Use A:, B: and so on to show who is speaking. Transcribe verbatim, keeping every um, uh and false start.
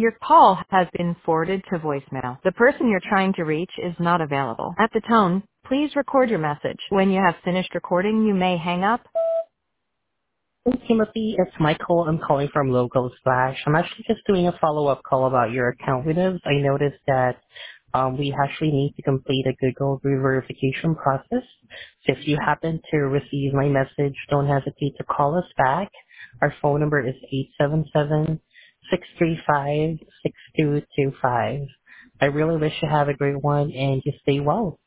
A: Your call has been forwarded to voicemail. The person you're trying to reach is not available. At the tone, please record your message. When you have finished recording, you may hang up.
B: Hey, Timothy, it's Michael. I'm calling from Logo Splash. I'm actually just doing a follow-up call about your account with us. I noticed that um, we actually need to complete a Google re-verification process. So if you happen to receive my message, don't hesitate to call us back. Our phone number is eight seven seven, six three five, six two two five. I really wish you have a great one and you stay well.